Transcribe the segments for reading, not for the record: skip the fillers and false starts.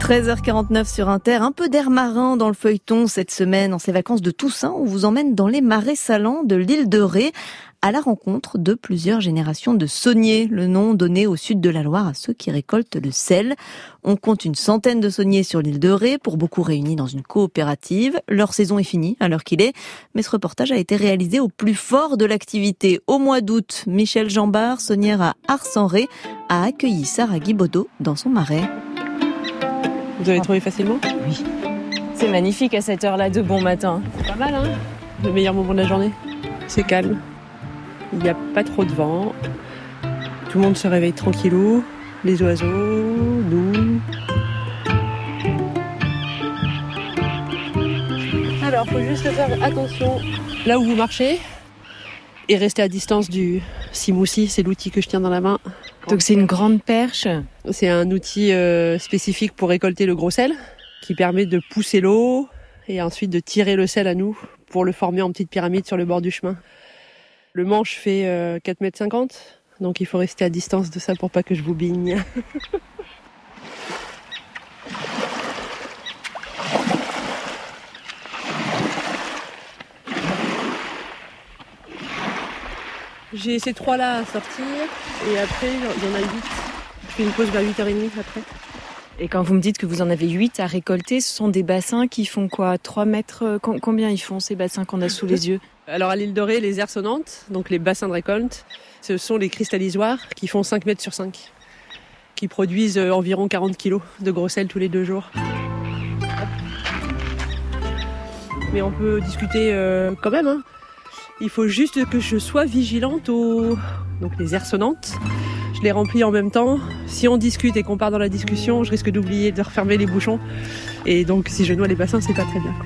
13h49 sur Inter, un peu d'air marin dans le feuilleton cette semaine en ces vacances de Toussaint. On vous emmène dans les marais salants de l'île de Ré à la rencontre de plusieurs générations de sauniers, le nom donné au sud de la Loire à ceux qui récoltent le sel. On compte une centaine de sauniers sur l'île de Ré, pour beaucoup réunis dans une coopérative. Leur saison est finie à l'heure qu'il est, mais ce reportage a été réalisé au plus fort de l'activité. Au mois d'août, Michel Jambard, saunière à Ars-en-Ré, a accueilli Sarah Guibaudot dans son marais. Vous avez trouvé facilement ? Oui. C'est magnifique à cette heure-là de bon matin. C'est pas mal, hein ? Le meilleur moment de la journée. C'est calme. Il n'y a pas trop de vent. Tout le monde se réveille tranquillou. Les oiseaux, nous. Alors, il faut juste faire attention là où vous marchez et rester à distance du simoussi. C'est l'outil que je tiens dans la main. Donc c'est une grande perche. C'est un outil spécifique pour récolter le gros sel qui permet de pousser l'eau et ensuite de tirer le sel à nous pour le former en petite pyramide sur le bord du chemin. Le manche fait 4,50 m, donc il faut rester à distance de ça pour pas que je vous bigne. J'ai ces trois-là à sortir et après il y en a 8. Je fais une pause vers 8h30 après. Et quand vous me dites que vous en avez 8 à récolter, ce sont des bassins qui font quoi ? 3 mètres ? Combien ils font ces bassins qu'on a sous les yeux ? Alors à l'île de Ré, les aires sonnantes, donc les bassins de récolte, ce sont les cristallisoires qui font 5 mètres sur 5, qui produisent environ 40 kilos de gros sel tous les 2 jours. Mais on peut discuter quand même, hein. Il faut juste que je sois vigilante donc les aires sonnantes. Je les remplis en même temps. Si on discute et qu'on part dans la discussion, je risque d'oublier de refermer les bouchons. Et donc si je noie les bassins, c'est pas très bien.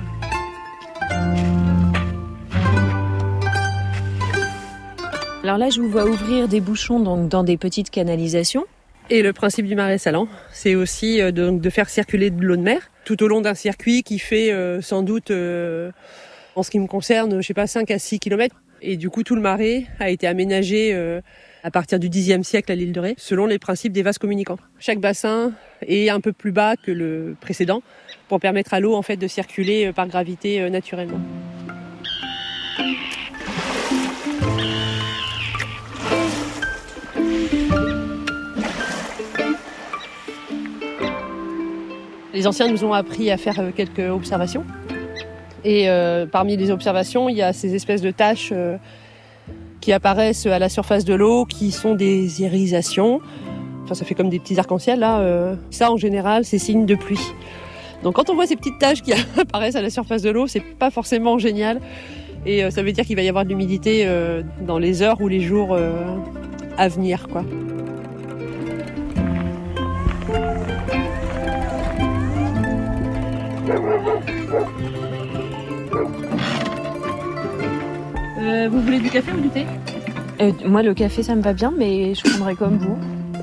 Alors là, je vous vois ouvrir des bouchons donc dans des petites canalisations. Et le principe du marais salant, c'est aussi de faire circuler de l'eau de mer tout au long d'un circuit qui fait sans doute, en ce qui me concerne, 5 à 6 km. Et du coup, tout le marais a été aménagé à partir du Xe siècle à l'île de Ré, selon les principes des vases communicants. Chaque bassin est un peu plus bas que le précédent pour permettre à l'eau en fait de circuler par gravité naturellement. Les anciens nous ont appris à faire quelques observations. Et parmi les observations, il y a ces espèces de taches qui apparaissent à la surface de l'eau, qui sont des irisations. Enfin, ça fait comme des petits arcs-en-ciel, là. Ça, en général, c'est signe de pluie. Donc quand on voit ces petites taches qui apparaissent à la surface de l'eau, c'est pas forcément génial. Et ça veut dire qu'il va y avoir de l'humidité dans les heures ou les jours à venir, quoi. Vous voulez du café ou du thé ? Moi, le café, ça me va bien, mais je prendrais comme vous.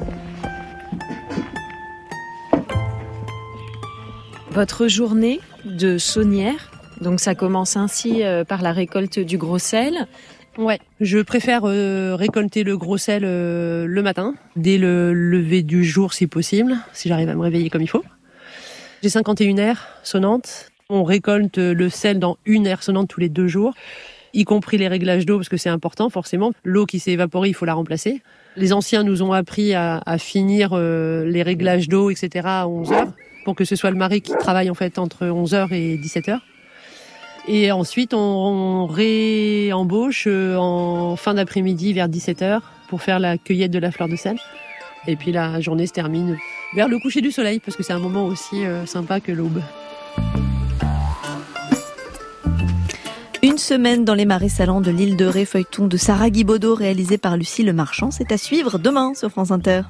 Votre journée de saunière, donc ça commence ainsi par la récolte du gros sel. Ouais, je préfère récolter le gros sel le matin, dès le lever du jour si possible, si j'arrive à me réveiller comme il faut. J'ai 51 aires sonnantes. On récolte le sel dans une aire sonnante tous les 2 jours, y compris les réglages d'eau, parce que c'est important forcément. L'eau qui s'est évaporée, il faut la remplacer. Les anciens nous ont appris à finir les réglages d'eau, etc. à 11h, pour que ce soit le marais qui travaille en fait entre 11h et 17h. Et ensuite, on réembauche en fin d'après-midi vers 17h pour faire la cueillette de la fleur de sel. Et puis la journée se termine vers le coucher du soleil, parce que c'est un moment aussi sympa que l'aube. Une semaine dans les marais salants de l'île de Ré, feuilleton de Sarah Guibaudot réalisé par Lucie Lemarchand. C'est à suivre demain sur France Inter.